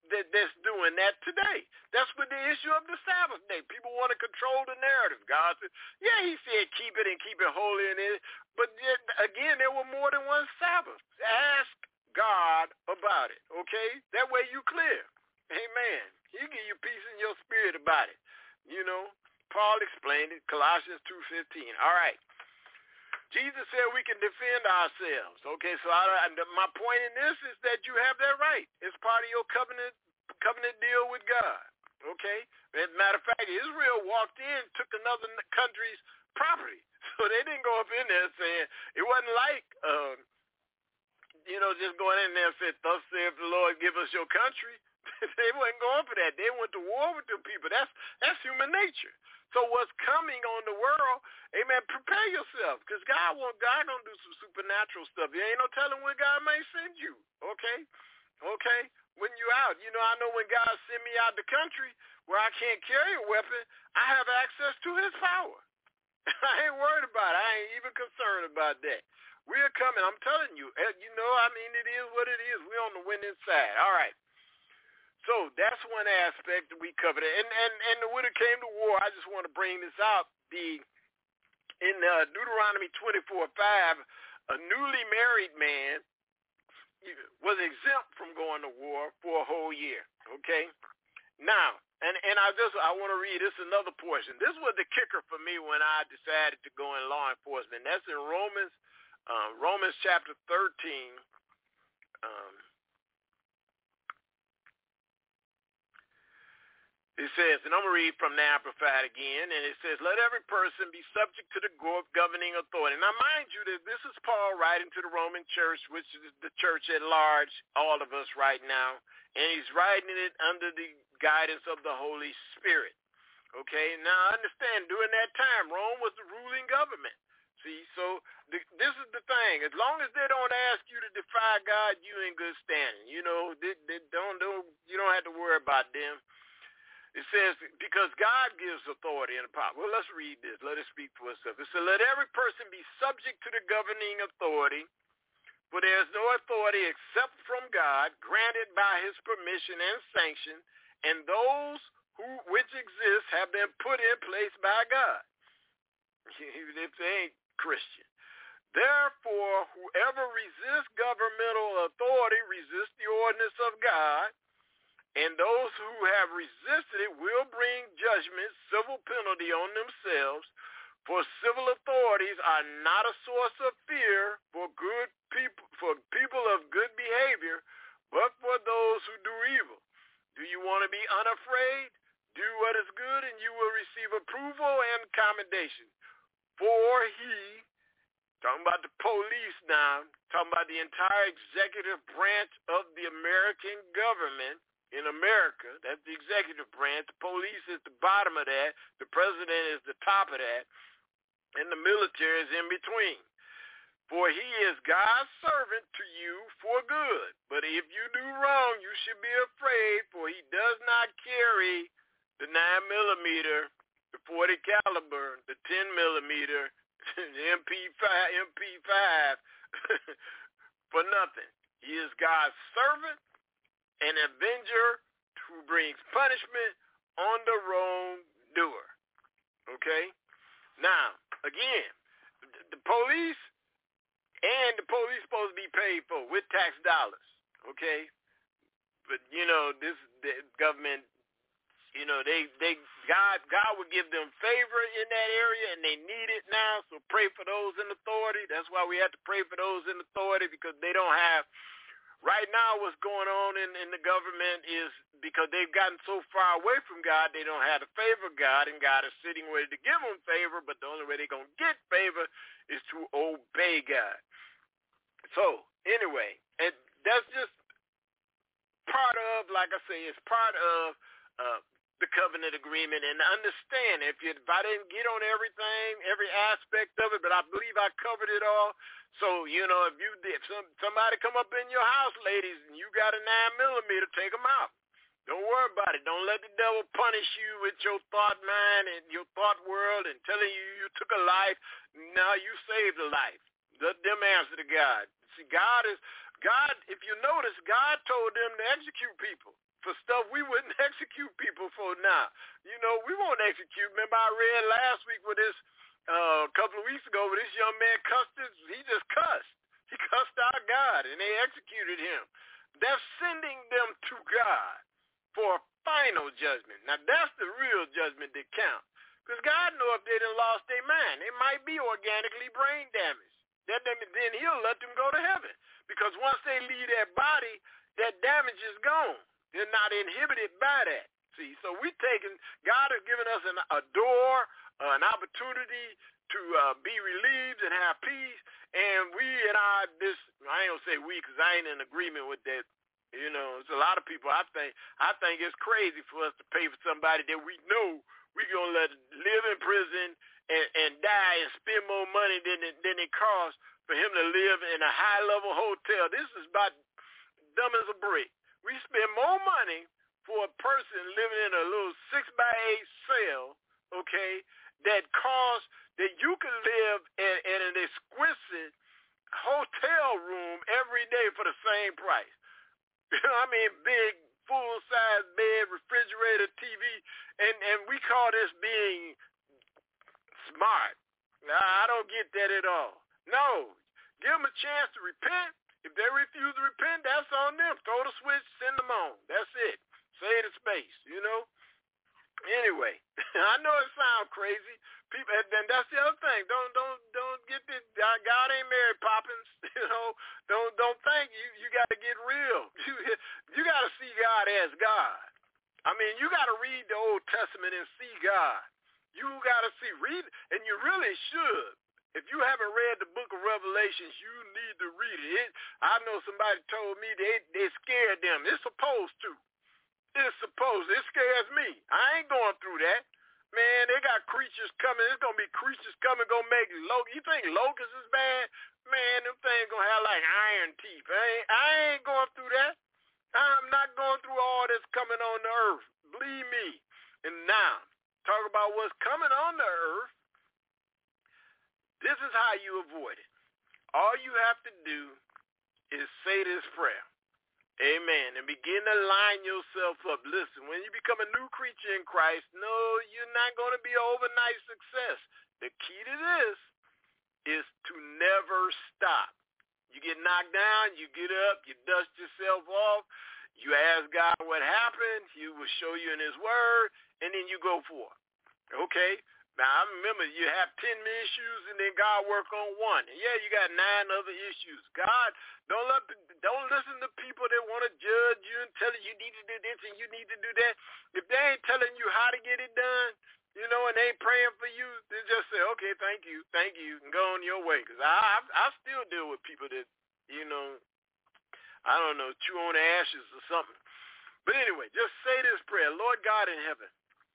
that, that's doing that today. That's with the issue of the Sabbath day. People want to control the narrative. God said, yeah, he said keep it and keep it holy. And it, but yet, again, there were more than one Sabbath. Ask God about it, okay? That way you clear. Amen. He'll give you peace in your spirit about it. You know, Paul explained it, Colossians two fifteen. All right. Jesus said we can defend ourselves. Okay, so I, my point in this is that you have that right. It's part of your covenant covenant deal with God. Okay? As a matter of fact, Israel walked in, took another country's property. So they didn't go up in there saying, it wasn't like, uh, you know, just going in there and saying, thus saith the Lord, give us your country. They wasn't going for that. They went to war with the people. That's that's human nature. So what's coming on the world, amen, prepare yourself, because God want God gonna do some supernatural stuff. There ain't no telling when God may send you. Okay? Okay? When you out. You know, I know when God send me out the country where I can't carry a weapon, I have access to his power. I ain't worried about it. I ain't even concerned about that. We're coming. I'm telling you. You know, I mean, it is what it is. We're on the winning side. All right. So that's one aspect that we covered. And and, and when it came to war, I just want to bring this out. The in uh, Deuteronomy twenty-four five, a newly married man was exempt from going to war for a whole year. Okay? Now, and, and I just I want to read this another portion. This was the kicker for me when I decided to go in law enforcement. That's in Romans, uh, Romans chapter thirteen. Um, It says, and I'm going to read from the Amplified again, and it says, let every person be subject to the governing authority. Now, mind you, that this is Paul writing to the Roman church, which is the church at large, all of us right now, and he's writing it under the guidance of the Holy Spirit. Okay? Now, understand, during that time, Rome was the ruling government. See, so the, this is the thing. As long as they don't ask you to defy God, you in good standing. You know, they, they don't, don't, you don't have to worry about them. It says, because God gives authority and power. Well, let's read this. Let it speak for itself. It says, let every person be subject to the governing authority, for there is no authority except from God, granted by his permission and sanction, and those who which exist have been put in place by God, even if they ain't Christian. Therefore, whoever resists governmental authority resists the ordinance of God, and those who have resisted it will bring judgment, civil penalty on themselves, for civil authorities are not a source of fear for good people, for people of good behavior, but for those who do evil. Do you want to be unafraid? Do what is good, and you will receive approval and commendation. For he, talking about the police now, talking about the entire executive branch of the American government, in America, that's the executive branch. The police is the bottom of that. The president is the top of that. And the military is in between. For he is God's servant to you for good. But if you do wrong, you should be afraid, for he does not carry the nine millimeter, the forty caliber, the ten millimeter, the M P five, M P five for nothing. He is God's servant, an avenger who brings punishment on the wrongdoer. Okay? Now, again, the police and the police supposed to be paid for with tax dollars. Okay? But, you know, this the government, you know, they, they God God would give them favor in that area, and they need it now, so pray for those in authority. That's why we have to pray for those in authority, because they don't have. Right now, what's going on in, in the government is because they've gotten so far away from God, they don't have the favor of God, and God is sitting ready to give them favor, but the only way they're going to get favor is to obey God. So, anyway, and that's just part of, like I say, it's part of uh, the covenant agreement. And understand, if, you, if I didn't get on everything, every aspect of it, but I believe I covered it all. So, you know, if you did, some, somebody come up in your house, ladies, and you got a nine millimeter, take them out. Don't worry about it. Don't let the devil punish you with your thought mind and your thought world and telling you you took a life. Now you saved a life. Let them answer to God. See, God is, God, if you notice, God told them to execute people for stuff we wouldn't execute people for now. You know, we won't execute. Remember I read last week with this, uh, a couple of weeks ago, where this young man cussed his, he just cussed. He cussed our God, and they executed him. They're sending them to God for a final judgment. Now, that's the real judgment that counts. Because God knows if they done lost their mind. They might be organically brain damaged. Then, then he'll let them go to heaven. Because once they leave that body, that damage is gone. They're not inhibited by that. See, so we taking, God has given us an, a door, uh, an opportunity to uh, be relieved and have peace. And we and I, this, I ain't going to say we because I ain't in agreement with that. You know, it's a lot of people, I think, I think it's crazy for us to pay for somebody that we know we're going to let live in prison and, and die and spend more money than it, than it costs for him to live in a high-level hotel. This is about dumb as a brick. We spend more money for a person living in a little six by eight cell, okay, that costs that you can live in, in an exquisite hotel room every day for the same price. You know what I mean? Big, full-size bed, refrigerator, T V, and, and we call this being smart. Now, I don't get that at all. No. Give them a chance to repent. If they refuse to repent, that's on them. Throw the switch, send them on. That's it. Save the space, you know? Anyway, I know it sounds crazy. People, and that's the other thing. Don't don't don't get this. God ain't Mary Poppins. You know. Don't don't think you you got to get real. You you got to see God as God. I mean, you got to read the Old Testament and see God. You got to see read, and you really should. If you haven't read the Book of Revelations, you need to read it. it I know somebody told me they they scared them. It's supposed to. It's supposed. It scares me. I ain't going through that. Man, they got creatures coming. There's going to be creatures coming going to make locusts. You think locusts is bad? Man, them things going to have like iron teeth. I ain't, I ain't going through that. I'm not going through all that's coming on the earth. Believe me. And now, talk about what's coming on the earth. This is how you avoid it. All you have to do is say this prayer. Amen. And begin to line yourself up. Listen, when you become a new creature in Christ, no, you're not going to be an overnight success. The key to this is to never stop. You get knocked down, you get up, you dust yourself off, you ask God what happened, he will show you in his word, and then you go for it. Okay? Now, I remember you have ten issues, and then God work on one. And yeah, you got nine other issues. God, don't let, don't listen to people that want to judge you and tell you you need to do this and you need to do that. If they ain't telling you how to get it done, you know, and they ain't praying for you, they just say, okay, thank you, thank you, and go on your way. Because I, I, I still deal with people that, you know, I don't know, chew on the ashes or something. But anyway, just say this prayer. Lord God in heaven,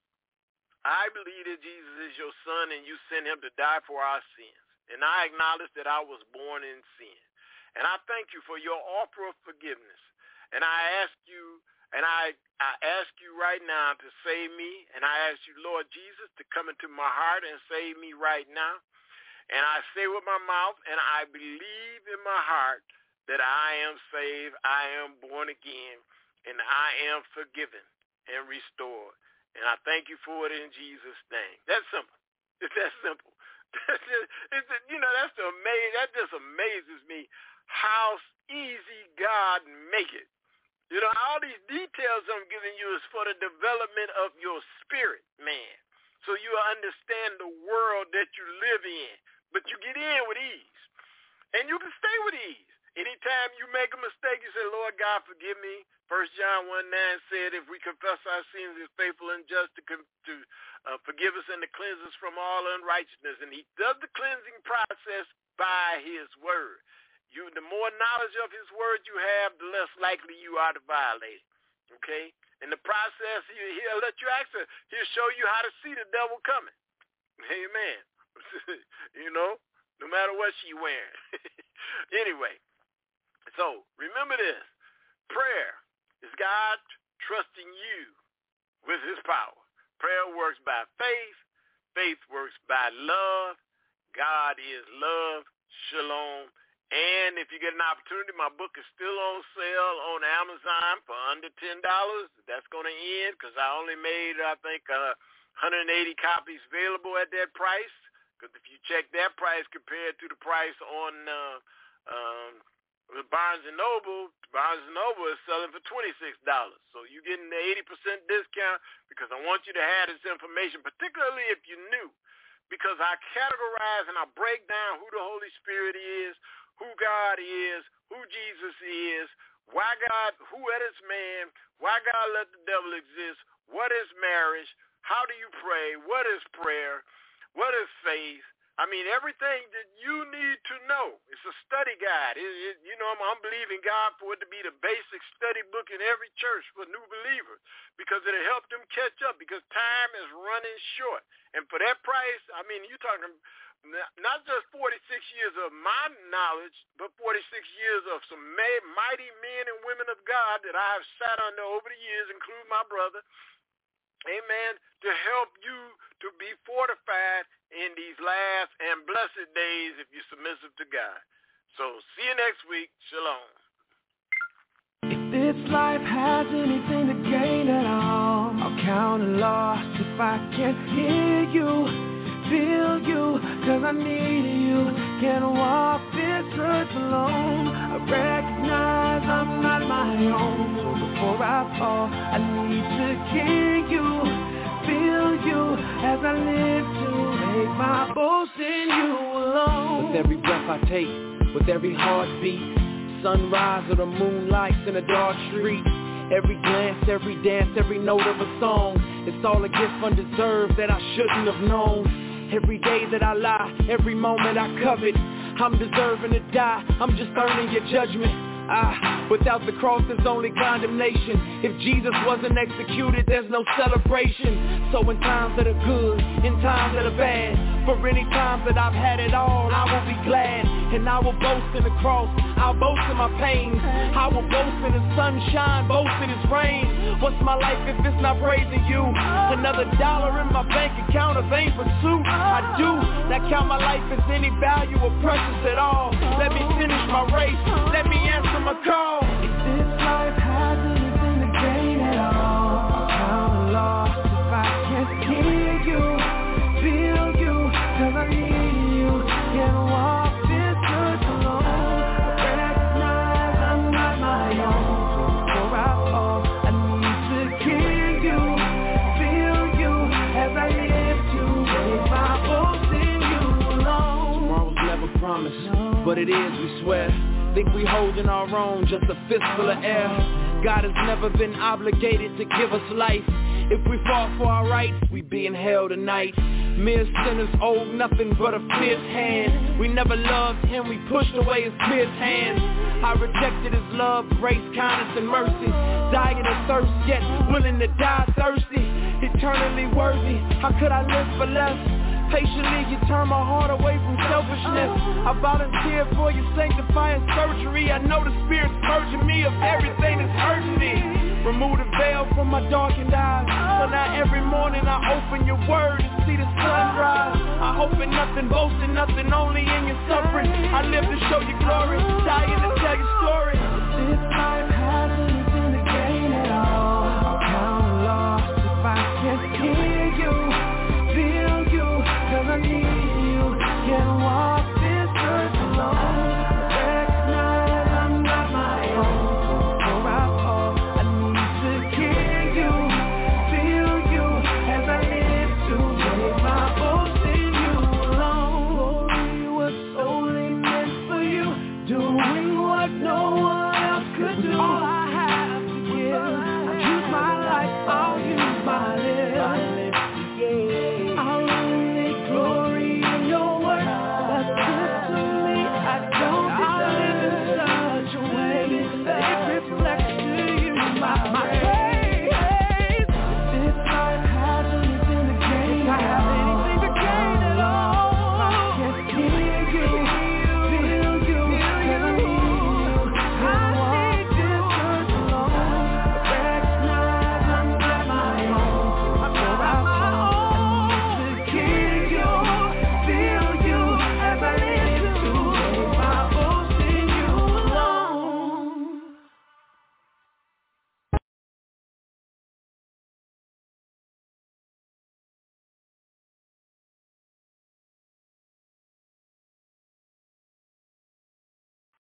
I believe that Jesus is your son and you sent him to die for our sins. And I acknowledge that I was born in sin. And I thank you for your offer of forgiveness. And I ask you, and I, I ask you right now to save me. And I ask you, Lord Jesus, to come into my heart and save me right now. And I say with my mouth, and I believe in my heart that I am saved, I am born again, and I am forgiven and restored. And I thank you for it in Jesus' name. That's simple. It's that simple. It's, you know, that's the amazing. That just amazes me how easy God make it. You know, all these details I'm giving you is for the development of your spirit, man. So you understand the world that you live in. But you get in with ease. And you can stay with ease. Anytime you make a mistake, you say, Lord God, forgive me. First John one nine said, if we confess our sins, he's faithful and just to, to uh, forgive us and to cleanse us from all unrighteousness. And he does the cleansing process by his word. You, the more knowledge of his word you have, the less likely you are to violate it. Okay? In the process, he, he'll let you access. He'll show you how to see the devil coming. Amen. You know, no matter what she wearing. Anyway, so remember this. Prayer is God trusting you with his power. Prayer works by faith. Faith works by love. God is love. Shalom. And if you get an opportunity, my book is still on sale on Amazon for under ten dollars. That's going to end because I only made, I think, uh, one hundred eighty copies available at that price. Because if you check that price compared to the price on uh, um, Barnes and Noble, Barnes and Noble is selling for twenty-six dollars. So you're getting the eighty percent discount because I want you to have this information, particularly if you're new, because I categorize and I break down who the Holy Spirit is, who God is, who Jesus is, why God, who is man, why God let the devil exist, what is marriage, how do you pray, what is prayer, what is faith. I mean, everything that you need to know. It's a study guide. It, it, you know, I'm, I'm believing God for it to be the basic study book in every church for new believers because it'll help them catch up because time is running short. And for that price, I mean, you're talking not just forty-six years of my knowledge, but forty-six years of some mighty men and women of God that I have sat under over the years, including my brother, amen, to help you to be fortified in these last and blessed days if you're submissive to God. So see you next week. Shalom. If this life has anything to gain at all, I'll count a loss if I can't hear you, feel you, cause I need you. Can't walk this earth alone. I recognize I'm not my own. So before I fall, I need to hear you, feel you, as I live to make my boast in you alone. With every breath I take, with every heartbeat, sunrise or the moonlight in a dark street, every glance, every dance, every note of a song, it's all a gift undeserved that I shouldn't have known. Every day that I lie, every moment I covet, I'm deserving to die, I'm just earning your judgment. Ah, without the cross there's only condemnation. If Jesus wasn't executed, there's no celebration. So in times that are good, in times that are bad, for any times that I've had it all, I will be glad. And I will boast in the cross, I'll boast in my pain, I will boast in the sunshine, boast in His rain. What's my life if it's not praising you? Another dollar in my bank account, a vain pursuit. I do not count my life as any value or precious at all. Let me finish my race, let me answer my call. If this life has anything to gain at all, I'll count a loss if I can't hear you, feel you, cause I need you. Can't walk this earth alone. I recognize I'm not my own. So before I fall, I need to hear you, feel you, as I live to make my boast in you alone. Tomorrow's never promised, no. But it is, we swear. Think we holding our own, just a fistful of air. God has never been obligated to give us life. If we fought for our rights, we be in hell tonight. Mere sinners owe nothing but a fierce hand. We never loved Him, we pushed away His pierced hands. I rejected His love, grace, kindness, and mercy. Dying of thirst, yet willing to die thirsty. Eternally worthy, how could I live for less? Patiently you turn my heart away from selfishness. I volunteer for your sanctifying surgery. I know the Spirit's purging me of everything that's hurting me. Remove the veil from my darkened eyes, so now every morning I open your word and see the sunrise. I hope in nothing, boasting nothing, only in your suffering. I live to show your glory, dying to tell your story.